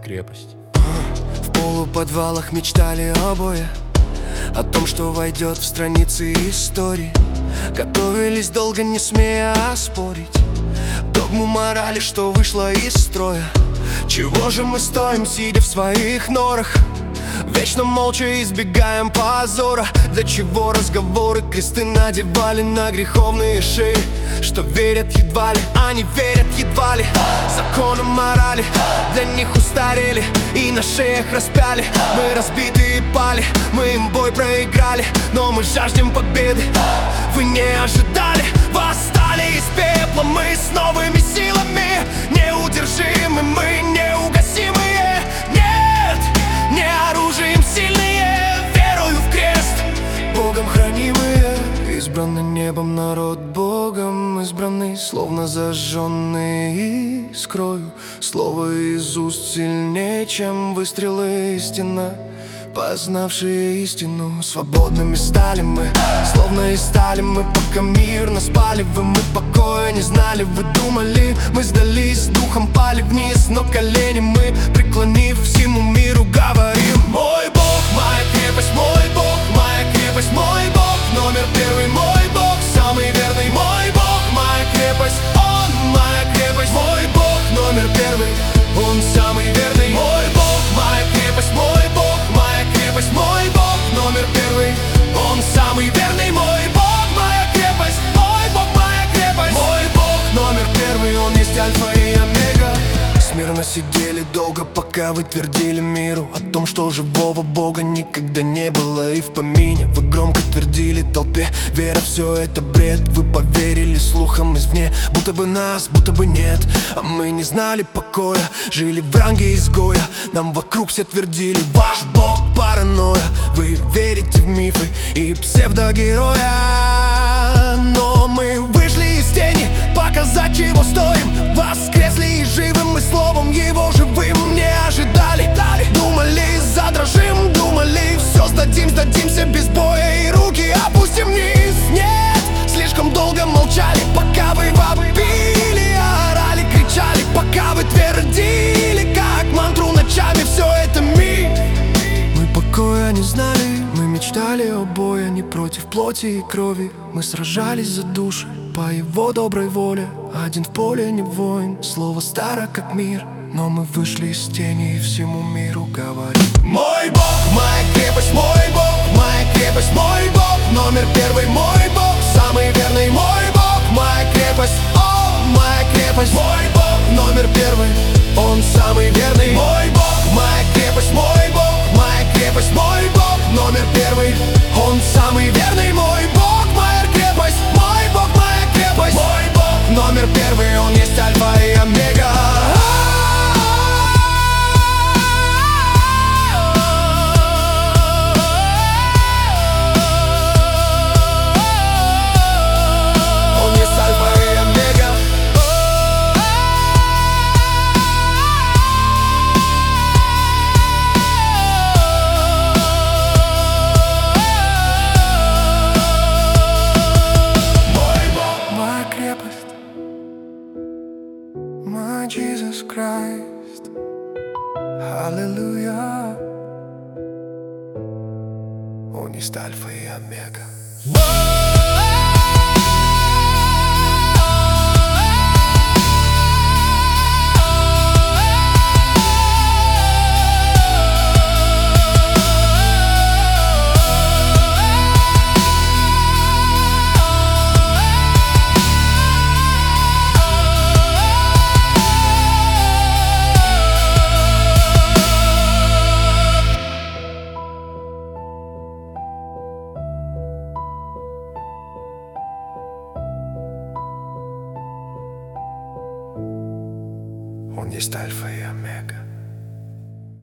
крепость. В полуподвалах мечтали обои о том, что войдет в страницы истории. Готовились долго, не смея оспорить догму морали, что вышла из строя. Чего же мы стоим, сидя в своих норах? Вечно молча избегаем позора. Для чего разговоры, кресты надевали на греховные шеи? Что верят едва ли, они верят едва ли. Законы морали для них устарели и на шеях распяли. Мы разбиты и пали, мы им бой проиграли, но мы жаждем победы. Вы не ожидали, восстали из пепла мы с новыми силами. Неудержимы мы, неугасимые. Нет, не оружием сильные, верою в крест, Богом хранимые. Избранный небом народ, Богом избранный, словно зажженный искрою. Слово из уст сильнее, чем выстрелы истина, познавшие истину. Свободными стали мы, словно и стали мы, пока мирно спали вы. Мы покоя не знали, вы думали, мы сдались, духом пали вниз, но колени мы, преклонив всему миру, говорим: мой Бог, моя крепость, мой Бог, моя крепость, мой Бог. Номер первый, мой Бог, самый верный, мой Бог, моя крепость, Он, моя крепость, мой Бог, номер первый, Он самый верный, мой Бог, моя крепость, мой Бог, моя крепость, мой Бог, номер первый, Он самый верный, мой Бог, моя крепость, мой Бог, моя крепость, мой Бог, номер первый, Он есть альфа и омега. Смирно сидели долго, пока вы твердили миру о том, что живого Бога никогда не было и в помине. Вы громко твердили толпе: вера, все это бред. Вы поверили слухам извне, будто бы нас, будто бы нет. А мы не знали покоя, жили в ранге изгоя. Нам вокруг все твердили: ваш Бог паранойя. Вы верите в мифы и псевдогероя, но мы вышли из тени, показать, чего стоим. Воскресли и живы мы словом Его живым. Не ожидали, думали, задрожим, думали, все сдадим, сдадимся без боя и руки опустим вниз. Нет, слишком долго молчали, пока вы вопили, орали, кричали, пока вы твердили, как мантру ночами: все это миг. Мы покоя не знали, мы мечтали о бое, не против плоти и крови. Мы сражались за души по Его доброй воле. Один в поле не воин, слово старо как мир, но мы вышли из тени и всему миру говорим: мой Бог, моя крепость, мой Бог, моя крепость, мой Бог, номер первый, мой Бог, самый верный, мой Бог, моя крепость, о, моя крепость, мой Бог, номер первый, Он самый верный, мой Бог, моя крепость, мой Бог, моя крепость, мой Бог, номер первый, Он самый верный, мой Бог, моя крепость, мой Бог, моя крепость, мой Бог, номер первый, Он есть альфа и омега. My Jesus Christ, Hallelujah, Он есть альфа и омега. Он есть альфа и омега.